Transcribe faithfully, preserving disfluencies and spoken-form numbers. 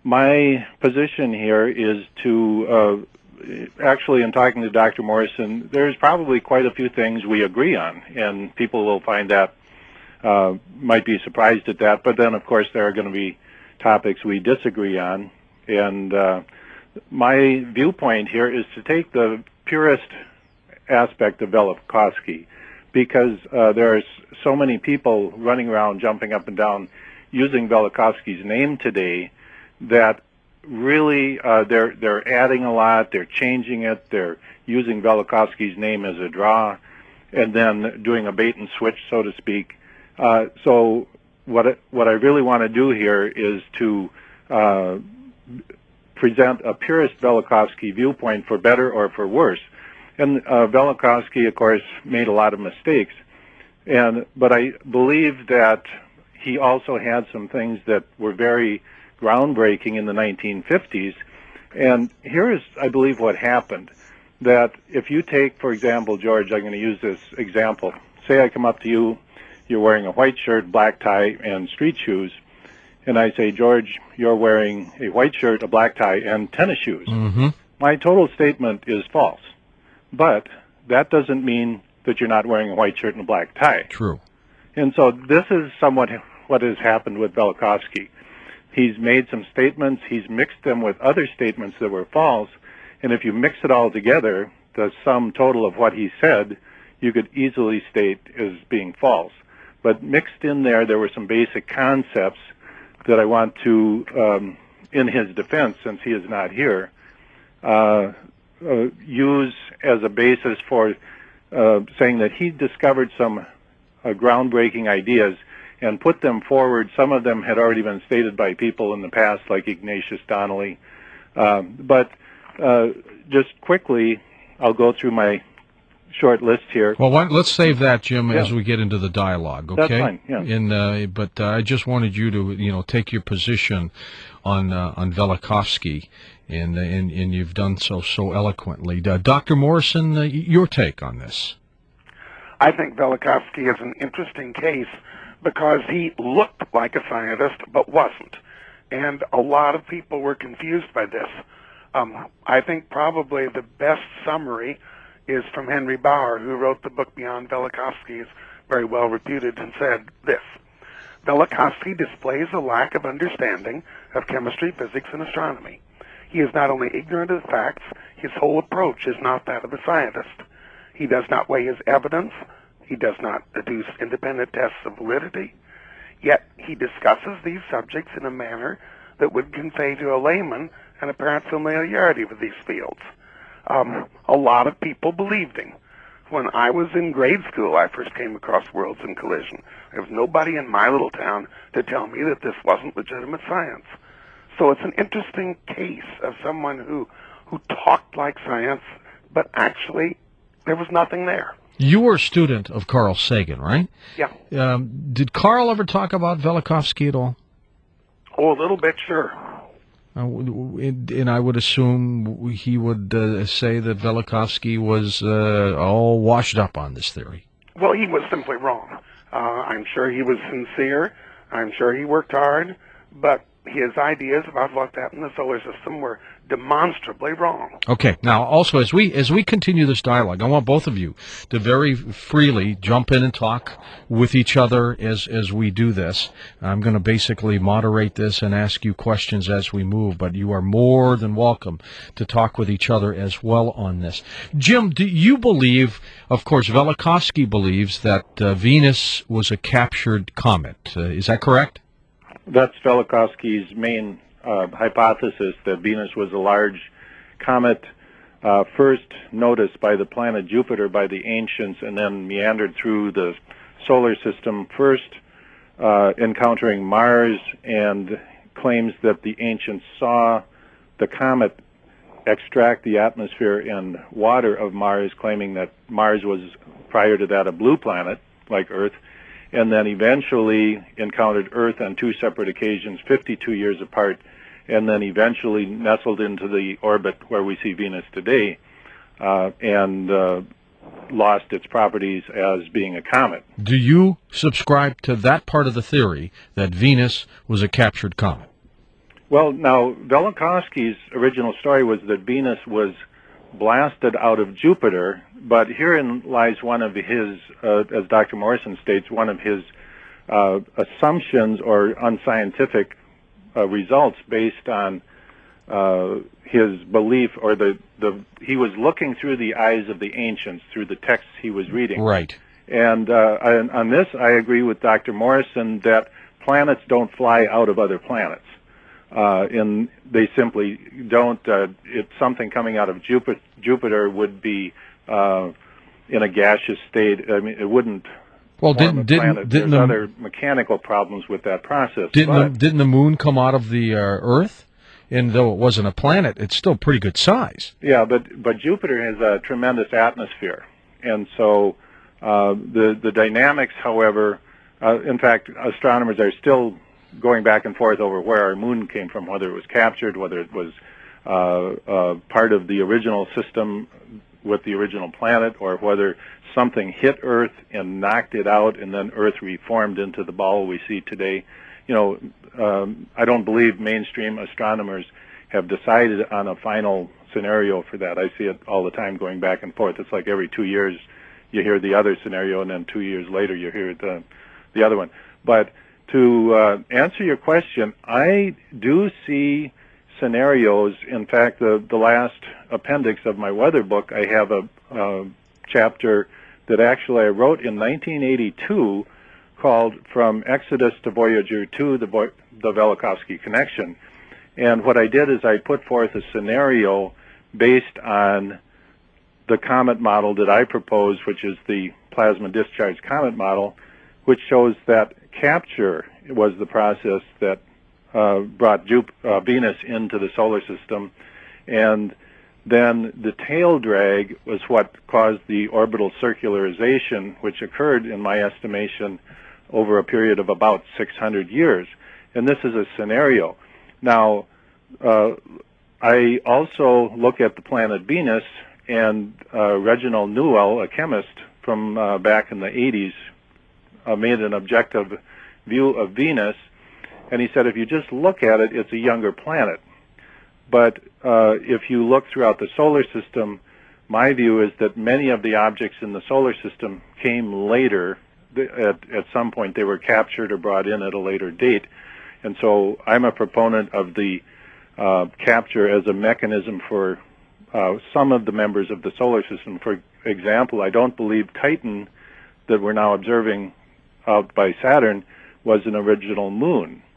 my position here is to, uh, actually, in talking to Doctor Morrison, there's probably quite a few things we agree on, and people will find that, uh, might be surprised at that, but then, of course, there are going to be topics we disagree on, and uh, my viewpoint here is to take the purest aspect of Velikovsky, because uh, there's so many people running around, jumping up and down, using Velikovsky's name today, that really uh, they're they're adding a lot, they're changing it, they're using Velikovsky's name as a draw, and then doing a bait and switch, so to speak. Uh, so what I, what I really want to do here is to uh, present a purist Velikovsky viewpoint, for better or for worse. And uh, Velikovsky, of course, made a lot of mistakes, and but I believe that he also had some things that were very groundbreaking in the nineteen fifties. And here is, I believe, what happened. That if you take, for example, George, I'm going to use this example. Say I come up to you, you're wearing a white shirt, black tie, and street shoes, and I say, George, you're wearing a white shirt, a black tie, and tennis shoes. Mm-hmm. My total statement is false. But that doesn't mean that you're not wearing a white shirt and a black tie. True. And so this is somewhat what has happened with Velikovsky. He's made some statements, he's mixed them with other statements that were false, and if you mix it all together, the sum total of what he said, you could easily state as being false. But mixed in there, there were some basic concepts that I want to, um, in his defense, since he is not here, uh, uh, use as a basis for uh, saying that he discovered some uh, groundbreaking ideas and put them forward. Some of them had already been stated by people in the past, like Ignatius Donnelly. Um, but uh, just quickly, I'll go through my short list here. Well, why, let's save that, Jim, yeah. as we get into the dialogue. Okay. That's fine. Yeah. In, uh, but uh, I just wanted you to, you know, take your position on uh, on Velikovsky, and, and and you've done so so eloquently. Uh, Doctor Morrison, uh, your take on this? I think Velikovsky is an interesting case because he looked like a scientist but wasn't, and a lot of people were confused by this. Um, I think probably the best summary is from Henry Bauer, who wrote the book Beyond Velikovsky, is very well reputed, and said this: Velikovsky displays a lack of understanding of chemistry, physics, and astronomy. He is not only ignorant of the facts, his whole approach is not that of a scientist. He does not weigh his evidence. He does not deduce independent tests of validity. Yet he discusses these subjects in a manner that would convey to a layman an apparent familiarity with these fields. Um, a lot of people believed him. When I was in grade school, I first came across Worlds in Collision. There was nobody in my little town to tell me that this wasn't legitimate science. So it's an interesting case of someone who, who talked like science, but actually there was nothing there. You were a student of Carl Sagan, right? Yeah. Um, did Carl ever talk about Velikovsky at all? Oh, a little bit, sure. Uh, and I would assume he would uh, say that Velikovsky was uh, all washed up on this theory. Well, he was simply wrong. Uh, I'm sure he was sincere. I'm sure he worked hard, but his ideas about what happened in the solar system were demonstrably wrong. Okay. Now, also, as we as we continue this dialogue, I want both of you to very freely jump in and talk with each other as as we do this. I'm going to basically moderate this and ask you questions as we move, but you are more than welcome to talk with each other as well on this. Jim, do you believe, of course, Velikovsky believes that uh, Venus was a captured comet. Uh, is that correct? That's Velikovsky's main uh, hypothesis, that Venus was a large comet, uh, first noticed by the planet Jupiter by the ancients, and then meandered through the solar system, first uh, encountering Mars, and claims that the ancients saw the comet extract the atmosphere and water of Mars, claiming that Mars was, prior to that, a blue planet like Earth, and then eventually encountered Earth on two separate occasions, fifty-two years apart, and then eventually nestled into the orbit where we see Venus today, uh, and uh, lost its properties as being a comet. Do you subscribe to that part of the theory that Venus was a captured comet? Well, now, Velikovsky's original story was that Venus was blasted out of Jupiter, but herein lies one of his, uh, as Doctor Morrison states, one of his uh, assumptions or unscientific uh, results based on uh, his belief, or the, the he was looking through the eyes of the ancients, through the texts he was reading. Right. And uh, on, on this, I agree with Doctor Morrison that planets don't fly out of other planets. Uh, and they simply don't. Uh, it's something coming out of Jupiter. Jupiter would be uh, in a gaseous state. I mean, it wouldn't. Well, form didn't a didn't planet. didn't There's the, other mechanical problems with that process. didn't but, the, didn't the moon come out of the uh, Earth? And though it wasn't a planet, it's still pretty good size. Yeah, but but Jupiter has a tremendous atmosphere, and so uh, the the dynamics, however, uh, in fact, astronomers are still going back and forth over where our moon came from, whether it was captured, whether it was uh, uh, part of the original system with the original planet, or whether something hit Earth and knocked it out, and then Earth reformed into the ball we see today. You know, um, I don't believe mainstream astronomers have decided on a final scenario for that. I see it all the time going back and forth. It's like every two years you hear the other scenario, and then two years later you hear the, the other one. But to uh, answer your question, I do see scenarios. In fact, the, the last appendix of my weather book, I have a, a chapter that actually I wrote in nineteen eighty-two called From Exodus to Voyager two, the, Vo- the Velikovsky Connection. And what I did is I put forth a scenario based on the comet model that I proposed, which is the plasma discharge comet model, which shows that capture was the process that uh, brought Jup- uh, Venus into the solar system, and then the tail drag was what caused the orbital circularization, which occurred, in my estimation, over a period of about six hundred years. And this is a scenario. Now, uh, I also look at the planet Venus, and uh, Reginald Newell, a chemist from uh, back in the eighties, uh, made an objective view of Venus, and he said if you just look at it, it's a younger planet. But uh, if you look throughout the solar system, my view is that many of the objects in the solar system came later. At, at some point they were captured or brought in at a later date. And so I'm a proponent of the uh, capture as a mechanism for uh, some of the members of the solar system. For example, I don't believe Titan, that we're now observing out by Saturn, was an original moon.